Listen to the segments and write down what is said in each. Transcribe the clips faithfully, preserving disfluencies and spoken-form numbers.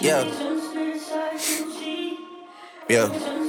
Yeah. Yeah.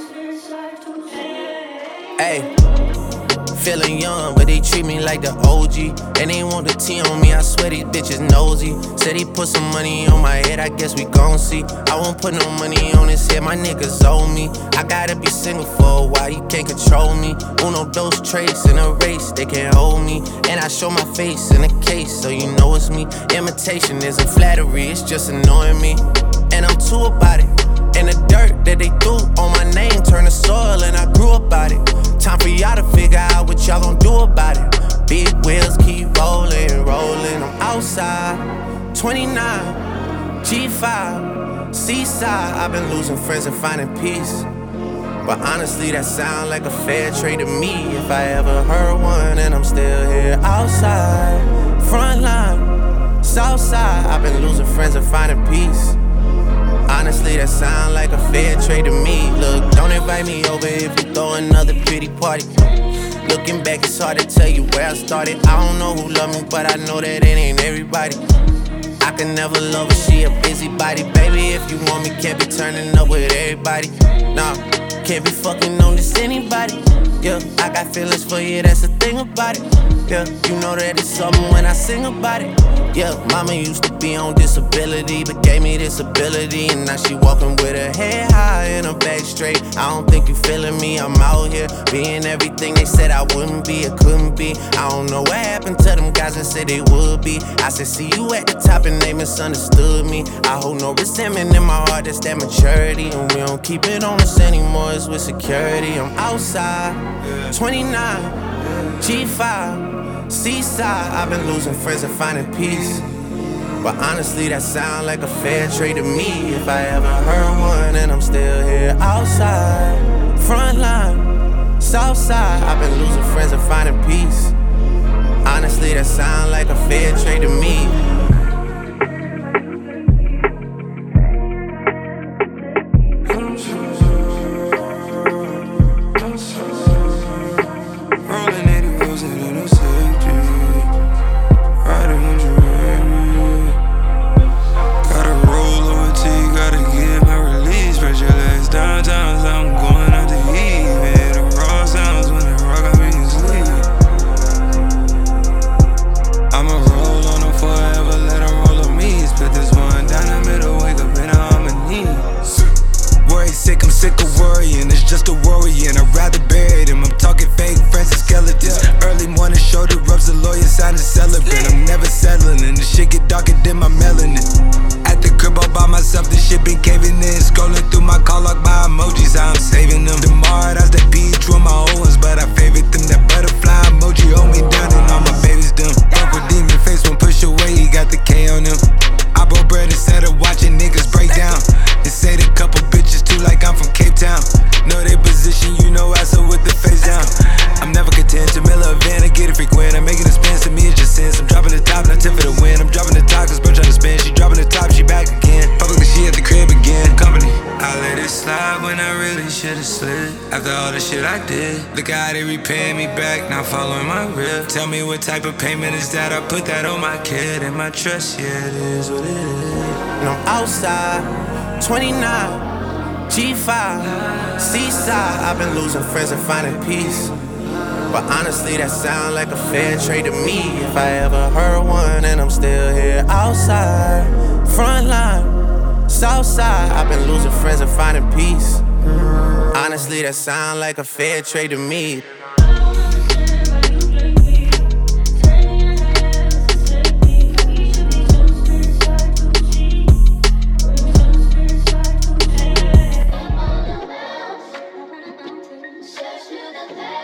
Hey. Feeling young, but they treat me like the O G. And they want the T on me, I swear these bitches nosy. Said he put some money on my head, I guess we gon' see. I won't put no money on his head, my niggas owe me. I gotta be single for a while, you can't control me. Uno, those traits in a race, they can't hold me. And I show my face in a case, so you know it's me. Imitation isn't flattery, it's just annoying me. And I'm too about it. And the dirt that they threw on my name turned to soil, and I grew about it. Time for y'all to figure out what y'all gon' do about it. Big wheels keep rolling, rolling. I'm outside, twenty-nine, G five, Seaside. I've been losing friends and finding peace. But honestly, that sound like a fair trade to me. If I ever heard one, and I'm still here outside, front line, south side. I've been losing friends and finding peace. Honestly, that sound like a fair trade to me. Look, don't invite me over if you throw another pity party. Looking back, it's hard to tell you where I started. I don't know who loved me, but I know that it ain't everybody. I can never love her, she a busybody. Baby, if you want me, can't be turning up with everybody. Nah, can't be fucking on this anybody. Yeah, I got feelings for you, that's the thing about it. Yeah, you know that it's something when I sing about it. Yeah, mama used to be on disability, but gave me this ability. And now she walking with her head high and her back straight. I don't think you feeling me, I'm out here being everything they said I wouldn't be, or couldn't be. I don't know what happened to them guys that said they would be. I said see you at the top and they misunderstood me. I hold no resentment in my heart, that's that maturity. And we don't keep it on us anymore, it's with security. I'm outside, twenty-nine, G five, Seaside. I've been losing friends and finding peace. But honestly, that sound like a fair trade to me. If I ever heard one, and I'm still here outside, front line, south side. I've been losing friends and finding peace. Honestly, that sound like a fair trade to me. Look how they repaying me back, not following my rip. Tell me what type of payment is that? I put that on my kid and my trust, yeah, it is what it is. And I'm outside, twenty-nine, G five, Seaside. I've been losing friends and finding peace. But honestly, that sound like a fair trade to me. If I ever heard one, and I'm still here outside, front line, south side. I've been losing friends and finding peace. Honestly, that sound like a fair trade to me. Shut you the